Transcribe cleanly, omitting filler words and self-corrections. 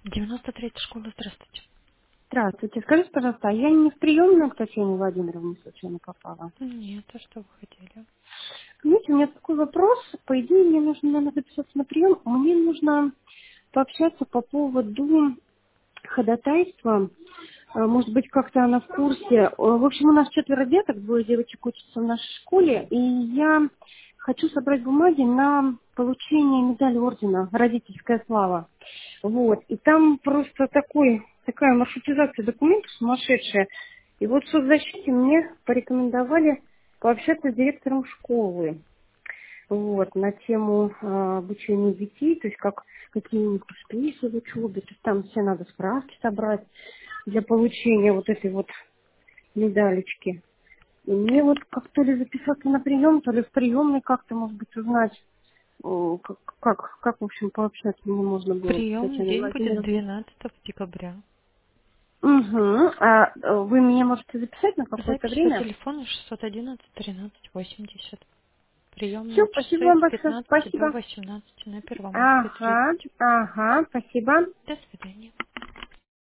93-я школа, здравствуйте. Здравствуйте. Скажите, пожалуйста, а я не в приемную к Татьяне Владимировне случайно попала? Нет, а что вы хотели? Знаете, у меня такой вопрос. По идее, мне нужно, наверное, записаться на прием. Мне нужно пообщаться по поводу ходатайства. Может быть, как-то она в курсе. В общем, у нас 4 деток, 2 девочек учатся в нашей школе, и я хочу собрать бумаги на получение медали ордена «Родительская слава». Вот. И там просто такая маршрутизация документов сумасшедшая. И вот в соцзащите мне порекомендовали пообщаться с директором школы. Вот, на тему обучения детей, то есть какие у них успехи в учебе, то есть там все надо справки собрать для получения вот этой вот медалечки. И мне вот как то ли записаться на прием, то ли в приемной как-то, может быть, узнать, как, в общем, пообщаться мне можно было с Приемный Татьяной день будет Владимировной. 12 декабря. Угу. Вы меня можете записать на какое-то Запись по время? телефону 611 13 80. Все, Приемные спасибо часы вам с большое. 15 до Спасибо. 18 на Первомайской Ага, 30. ага, спасибо. До свидания.